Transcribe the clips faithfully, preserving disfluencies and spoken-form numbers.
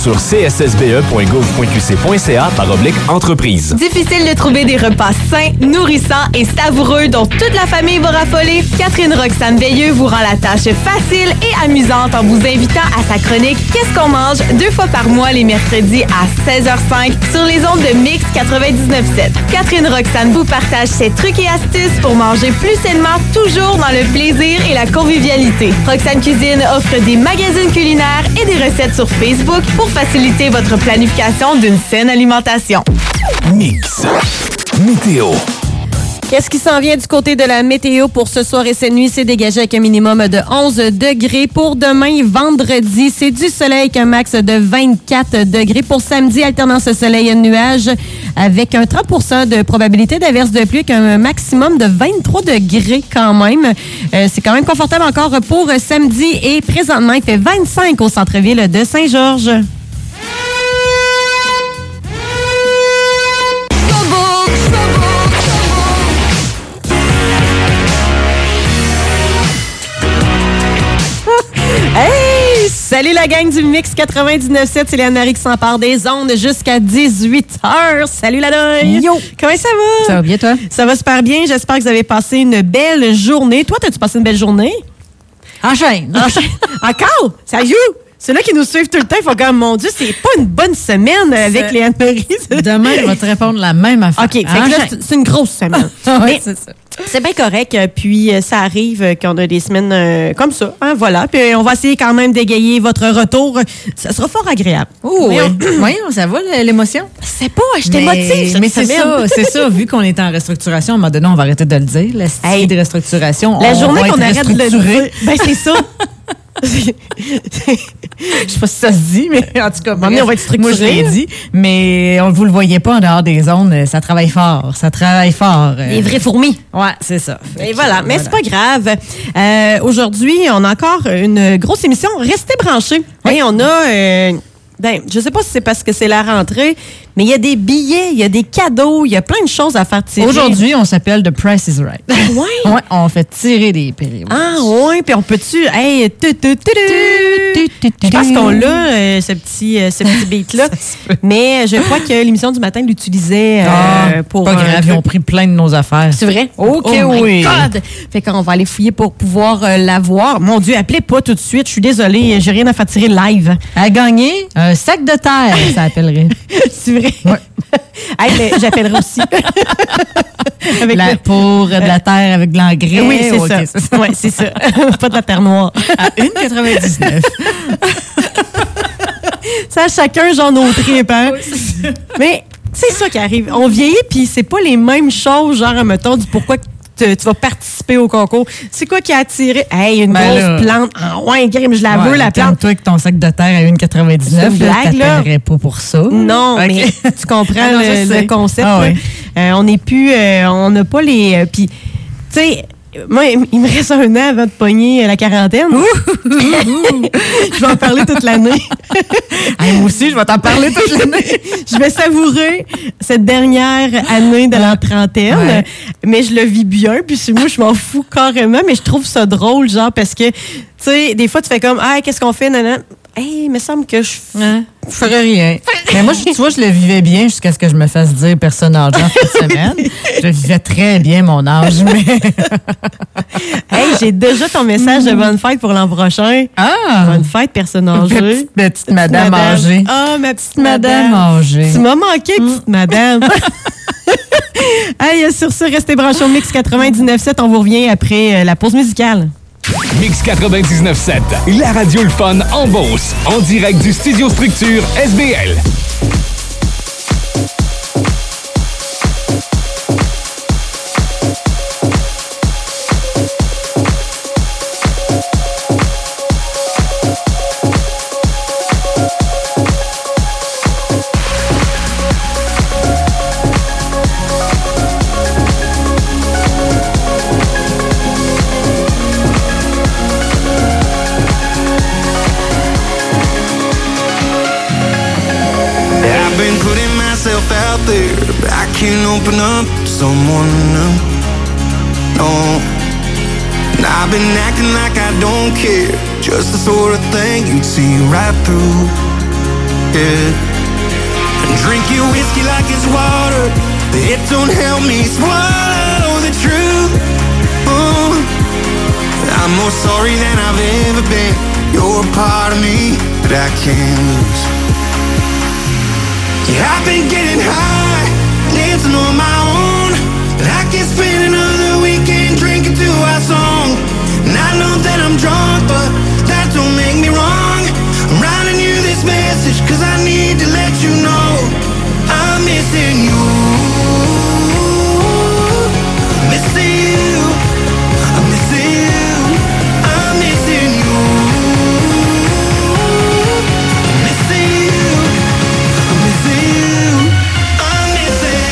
sur c s s b e point gouv point q c point c a par oblique entreprise. Difficile de trouver des repas sains, nourrissants et savoureux dont toute la famille va raffoler? Catherine Roxane Veilleux vous rend la tâche facile et amusante en vous invitant à sa chronique Qu'est-ce qu'on mange? Deux fois par mois les mercredis à seize heures cinq sur les ondes de Mix quatre-vingt-dix-neuf sept. Catherine Roxane vous partage ses trucs et astuces pour manger plus sainement, toujours dans le plaisir et la convivialité. Roxane Cuisine offre des magazines culinaires et des recettes sur Facebook pour faciliter votre planification d'une saine alimentation. Mix Météo. Qu'est-ce qui s'en vient du côté de la météo pour ce soir et cette nuit? C'est dégagé avec un minimum de onze degrés. Pour demain, vendredi, c'est du soleil avec un max de vingt-quatre degrés. Pour samedi, alternance soleil et nuages avec un trente pour cent de probabilité d'averse de pluie avec un maximum de vingt-trois degrés quand même. Euh, c'est quand même confortable encore pour samedi et présentement, il fait vingt-cinq au centre-ville de Saint-Georges. Hey! Salut la gang du Mix quatre-vingt-dix-neuf sept, c'est Léa Marie qui s'empare des ondes jusqu'à dix-huit heures. Salut la Doyle! Yo! Comment ça va? Ça va bien, toi? Ça va super bien. J'espère que vous avez passé une belle journée. Toi, t'as-tu passé une belle journée? Enchaîne! Enchaîne. Encore? Sérieux? Ceux-là qui nous suivent tout le temps, il faut quand même, mon Dieu, c'est pas une bonne semaine avec Léa Marie. Demain, je vais te répondre la même affaire. OK, fait que là, c'est- c'est une grosse semaine. Oui, Mais c'est ça. c'est bien correct. euh, Puis euh, ça arrive euh, qu'on a des semaines euh, comme ça. Hein, voilà. Puis euh, on va essayer quand même d'égayer votre retour. Ça sera fort agréable. Oh, Mais oui. on- Voyons, ça va l'émotion? C'est pas, je Mais- t'émotive cette Mais c'est semaine. ça, c'est ça. Vu qu'on est en restructuration, à un moment donné, on va arrêter de le dire. La style Hey. de restructuration, La on journée va qu'on être arrête de le restructuré. dire. Ben, c'est ça. Je sais pas si ça se dit, mais en tout cas, moment donné, on va être moi, je structuré. l'ai dit, mais on vous le voyait pas en dehors des zones. Ça travaille fort, ça travaille fort. euh. Les vraies fourmis. Ouais, c'est ça. Fait Et que, voilà, mais c'est pas grave. Euh, Aujourd'hui, on a encore une grosse émission. Restez branchés. Oui, on a... euh, ben, je sais pas si c'est parce que c'est la rentrée, mais il y a des billets, il y a des cadeaux, il y a plein de choses à faire tirer. Aujourd'hui, on s'appelle The Price is Right. Ouais. Ouais, on fait tirer des prix. Ah oui, puis on peut-tu... Hey, tu, tu, tu, tu. Je pense qu'on l'a, euh, ce petit, euh, ce petit beat-là. Mais je crois que l'émission du matin l'utilisait euh, Ah, pour... pas un grave, ils truc. ont pris plein de nos affaires. C'est vrai? OK, Oh my oui. God! Fait qu'on va aller fouiller pour pouvoir euh, la voir. Mon Dieu, appelez pas tout de suite. Je suis désolée, j'ai rien à faire tirer live. À gagner, un sac de terre, ça appellerait. C'est vrai? Ouais. Hey, mais j'appellerai aussi. Avec La, le- pour de la terre avec de l'engrais. Oui, c'est OK, ça. Oui, c'est ça. Pas de la terre noire. À une virgule quatre-vingt-dix-neuf. Ça, chacun, genre, nos tripes, hein? Mais c'est ça qui arrive. On vieillit, puis c'est pas les mêmes choses, genre, mettons, du pourquoi tu, tu vas participer au concours. C'est quoi qui a attiré? Hey, une Ben grosse là. plante. Ah ouais, crime, je la veux, Ouais, la plante. Toi avec ton sac de terre à une virgule quatre-vingt-dix-neuf, C'est une là, blague, là. t'appellerais pas pour ça. Non, OK. mais tu comprends Ah non, le, je sais. le concept. Ah là. ouais. Euh, on n'est plus, euh, on n'a pas les. euh, Puis, tu sais, moi, il me reste un an avant de pogner la quarantaine. Je vais en parler toute l'année. Hey, moi aussi, je vais t'en parler toute l'année. Je vais savourer cette dernière année de la trentaine, Ouais. mais je le vis bien. Puis moi, je m'en fous carrément, mais je trouve ça drôle, genre, parce que, tu sais, des fois, tu fais comme, ah, qu'est-ce qu'on fait, nanana. Hey, il me semble que je. Hein? Je ferais rien. Mais moi, je- tu vois, je le vivais bien jusqu'à ce que je me fasse dire personne âgée en fin de semaine. Je vivais très bien mon âge, mais... Hey, j'ai déjà ton message de bonne fête pour l'an prochain. Ah! Bonne fête, personne âgée. Petite, petite madame âgée. Ah, ma petite Madame madame. âgée. Tu m'as manqué, petite madame. Hey, sur ce, restez branchés au Mix quatre-vingt-dix-neuf sept. On vous revient après euh, la pause musicale. Mix quatre-vingt-dix-neuf sept, la radio le fun en Beauce, en direct du Studio Structure S B L. I've been putting myself out there, but I can't open up to someone new. No, and I've been acting like I don't care, just the sort of thing you'd see right through. yeah. And drinking whiskey like it's water, but it don't help me swallow the truth. Oh, I'm more sorry than I've ever been. You're a part of me that I can't lose. Yeah, I've been getting high, dancing on my own, but I can't spend another weekend drinking to our song. And I know that I'm drunk, but that don't make me wrong. I'm writing you this message cause I need to let you know I'm missing you. I'm missing you. I'm missing you. I'm missing you. I'm missing you. I'm missing you. I'm missing.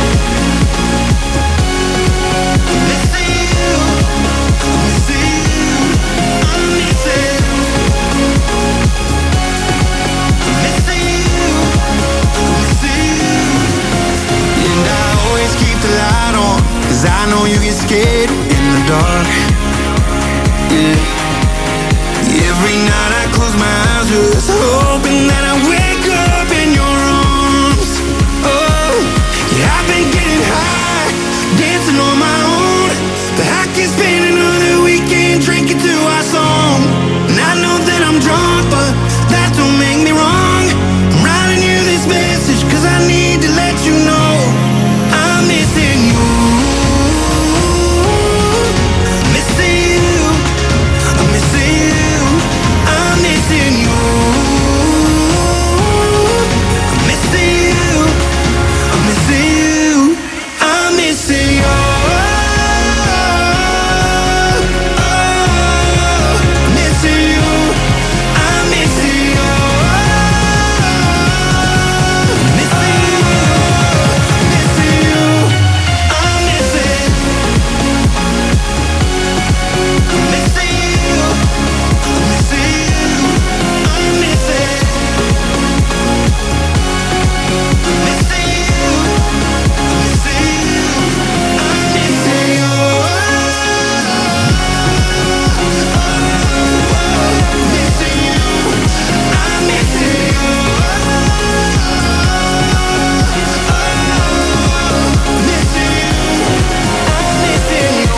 I'm missing you. I'm missing you. I'm missing. I'm missing you. I'm missing you. And I always keep the light on, cause I know you get scared in the dark. Yeah. Every night I close my eyes, just hoping that I wake up in your arms. Oh, yeah, I've been getting high, dancing on my own, but I can't spend another weekend drinking to our song. And I know that I'm drunk, but that don't make me wrong. I'm writing you this message cause I need to let you know I'm missing you. Missing you. I'm missing you. I'm missing you. I'm missing you. I'm missing you. I'm missing you. I'm missing you. I'm missing you. Missing you. Missing you. I'm missing. I'm missing you. I'm missing you. I'm missing. I'm missing you. I'm missing you. I'm missing you. Missing you. I'm missing you. Missing you. I'm missing you.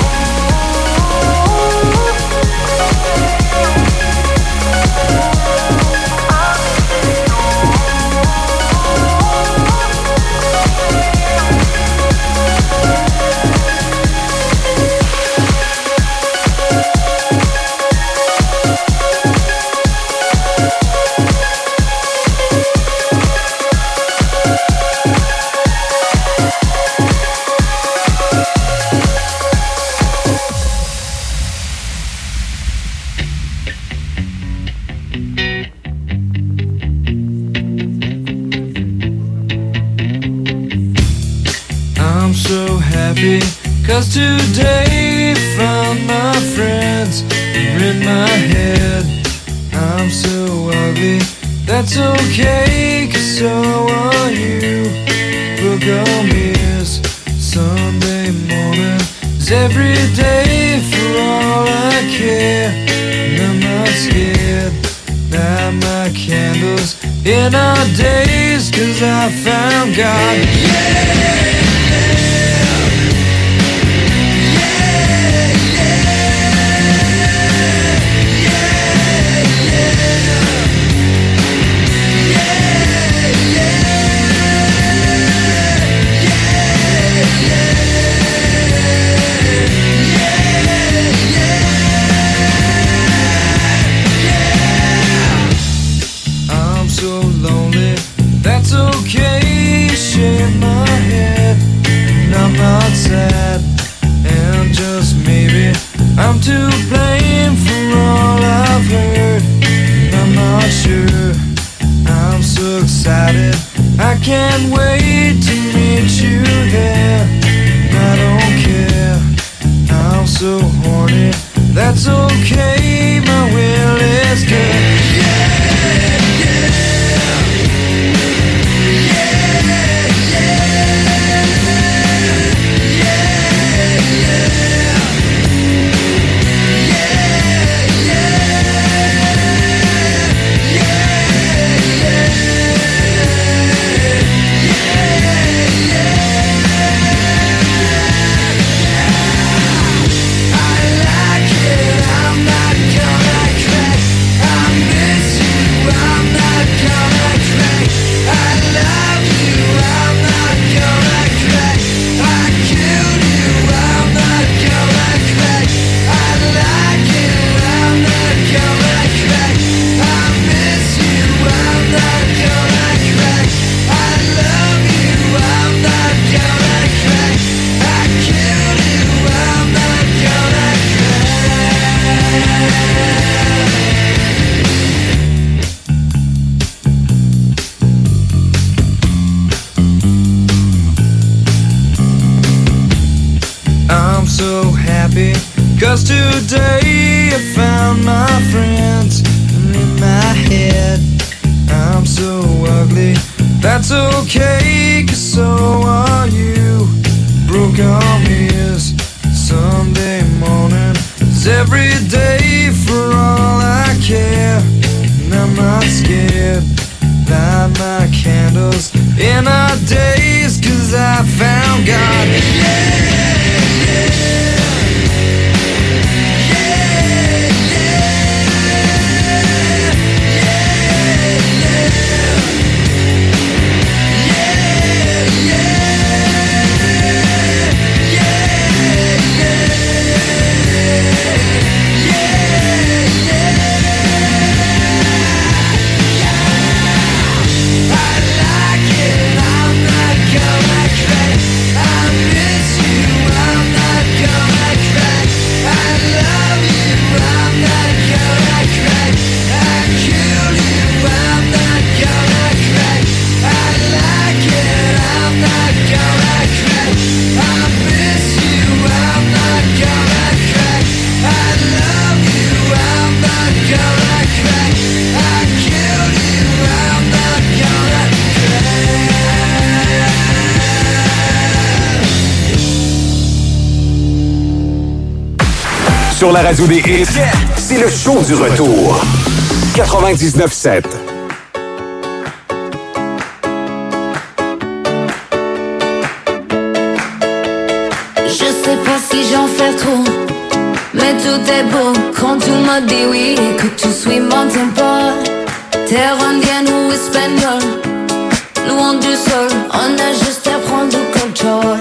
I'm so happy, cause today found my friends are in my head. I'm so ugly, that's okay, cause so are you. Book on mirrors, Sunday morning is every day for all I care. And I'm not scared, light my candles in our days, cause I found God. Yeah! I'm so lonely, that's okay, shake my head, and I'm not sad, and just maybe I'm to blame for all I've heard, and I'm not sure, I'm so excited, I can't wait to meet you there, and I don't care, I'm so horny, that's okay, my will is good. Yeah. 'cause today I found my friends in my head. I'm so ugly, that's okay, 'cause so are you. Broke arm is Sunday morning, it's every day for all I care. And I'm not scared, light my candles in our days, 'cause I found God. Yeah, yeah. Sur la radio des hits, c'est le show du retour. quatre-vingt-dix-neuf sept. Je sais pas si j'en fais trop, mais tout est beau quand tout me dit oui et que tu suis mon tempo. Terre indienne ou espagnole, loin du sol, on a juste à prendre le contrôle.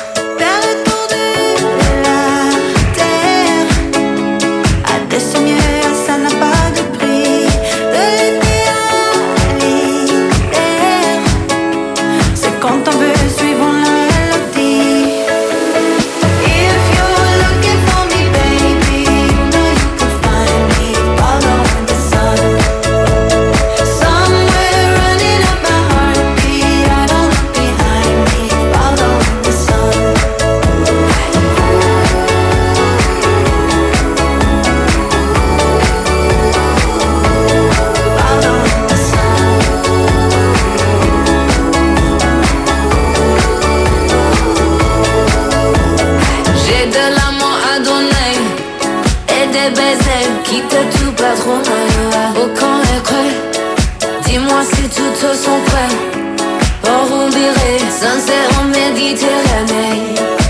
Dis-moi si tout te sont prêts pour oublier, sincère en Méditerranée.